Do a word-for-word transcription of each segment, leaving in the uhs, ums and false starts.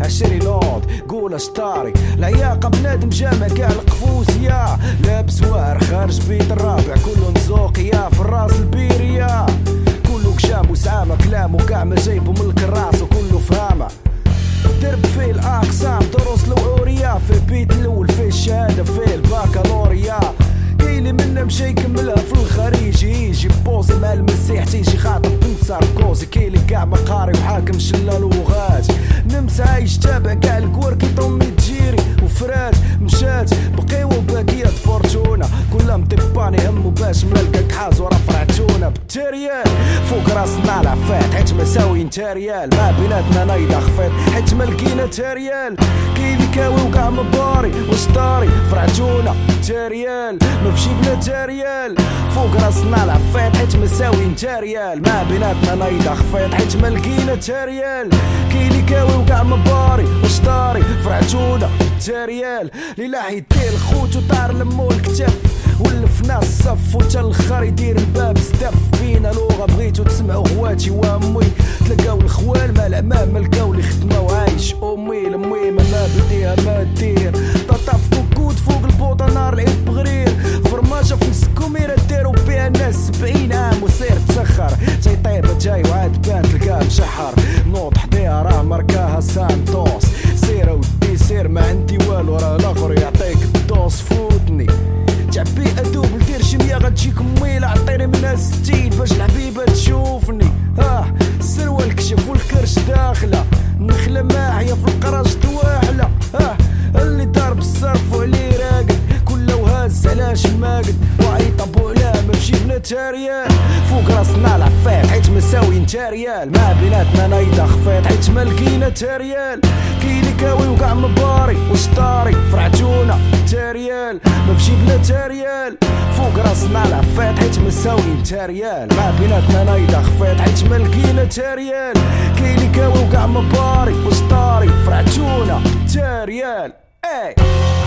عشري لوند قول اشطاري العياقة بنادم جامع كاع القفوز يا لابس واعر خارج بيت الرابع كله نزوق يا في الراس البيريا كله كشام وسعامة كلامه كاع ما جايبه من الكراس وكله فهامة درب في الاقسام دروس الاوريا في البيت الاول في الشهاده في الباكالوريا كايني منا مشى يكملها في الخارج يجي بوزي مع المسيح تيجي خاطب بنت ساركوزي كايني كاع مقاري وحاكم شلا لغات نمس عايش تابع كاع الكور كي طمي تجيري وفرات مشات بقيوه وباكيه فورتونا كلها مطباني همو باش ملقاك حاز ورا فرعتونا بالتريال فوق راسنا العفات حيت مساويين تريال ما بيناتنا نايضه خفيت حيت ما لقينا تريال كايني كاوي وكاع مباري وسطاري فرعتونا تريال ما بشي بلا تريال فوق راسنا العفات حيت مساويين تريال ما بيناتنا نايضه خفيت حيت ما لقينا تريال كايني كاوي وكاع مباري وسطاري فرعتونا تريال ليلا يدير الخوت وطار لمو الكتف ولفنا الصف وتا الاخر يدير الباب ستف فينا لغه بغيتو تسمعوا خواتي وامي تلقاو الخوال مع العمام لقاو لي خدمه وعايش امي لمي ما بديها ما دير طاطا في كوكوت فوق البوطه نار العيد بغرير فرماجه في السكوميره داروا بها الناس سبعين عام وسير تسخر جاي طيبه جاي وعاد بان تلقاه مشحر نوض حديها راه مركاها سانتوس سير ودي سير ما عندي والو راه الاخر يعطيك الدوس فوتني تعبي ادوب ندير شمية غتجيك ميلة عطيني منها ستين باش الحبيبة تشوفني اه السروال كشف والكرش داخلة النخلة ماحية في القراج تواحلة اه اللي ضارب الصرف وعليه راقد كله وهاز علاش ماقد وعيط ابو علام ماشي بنا تاريال فوق راسنا العفات حيت مساويين تاريال ما بيناتنا نايضة خفيت حيت ما لقينا تاريال كايني كاوي وكاع مباري وسطاري فرعتونا تاريال ما بشي بلا تاريال فوق راسنا العفات حيت مساويين تاريال ما بيناتنا نايضة خفيت حيت ما لقينا تاريال كايني كاوي وكاع مباري وسطاري فرعتونا تاريال اي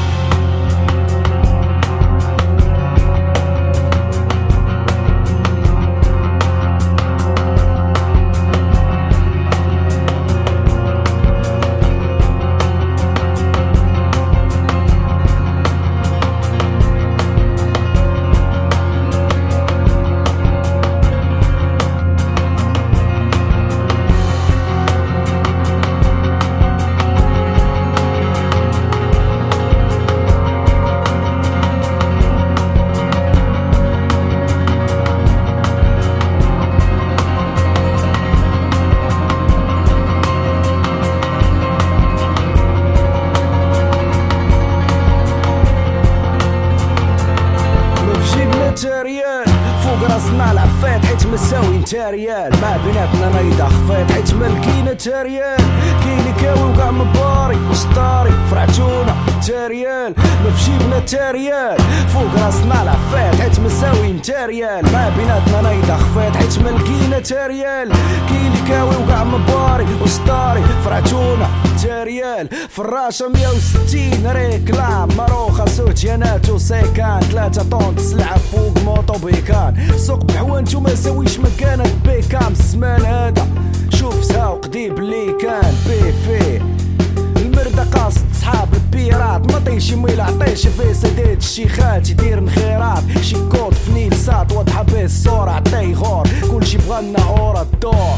تاريال فوق راسنا العفات حيت مساويين تاريال ما بيناتنا نايضة خفيت حيت ما لقينا تاريال كايني كاوي وكاع مباري وسطاري فرعتونا تاريال ما بشي بلا تاريال فوق راسنا العفات حيت مساويين تاريال ما بيناتنا نايضة خفيت حيت ما لقينا تاريال كايني كاوي وكاع مباري وسطاري فرعتونا تاريال فراشة مية وستين ريكلام ماروخة سوتيانات وسيكان ثلاثة طون سلعة فوق موطو بيكان سوق بحوانتو ما ساويش مكانك بيكام الزمان هذا شوف ساوق ديب اللي كان بي فيه المردة قاصد صحاب البيرات ما طيشي ميل عطيش في سداد الشيخات يدير نخيرات شي كود فنيل سات واضحة بيه الصورة عطي غور كلشي بغانا اورا الدور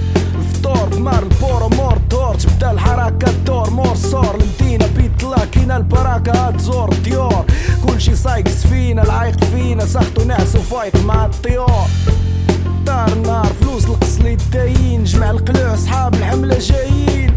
الفطور بمار البورو مور دور تبدا الحركة الدور مور صور المدينة بيطلع كينا البراكة تزور ديور كلشي سايقس فينا العايق فينا ساختو ناس وفايت مع الطيور دار النار فلوس القصلي الداين جمع القلوع صحاب الحملة جايين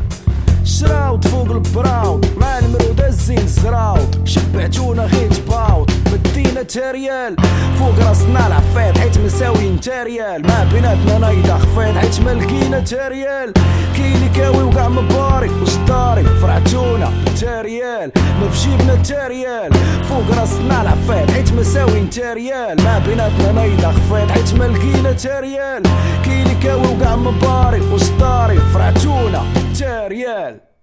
شراوط فوق البراود مع المرود الزين زراوط شبعتونا غير تباوط مدينا تاريال فوق راسنا العفات حيت مساويين تاريال ما بيناتنا نايضة خفيت حيت ما لقينا تاريال كايني كاوي وكاع مباري وسطاري فرعتونا تاريال ما بشي بنا تاريال فوق راسنا العفات حيت مساويين تاريال ما بيناتنا نايضة خفيت حيت ما لقينا تاريال كايني كاوي وكاع مباري وسطاري فرعتونا تاريال.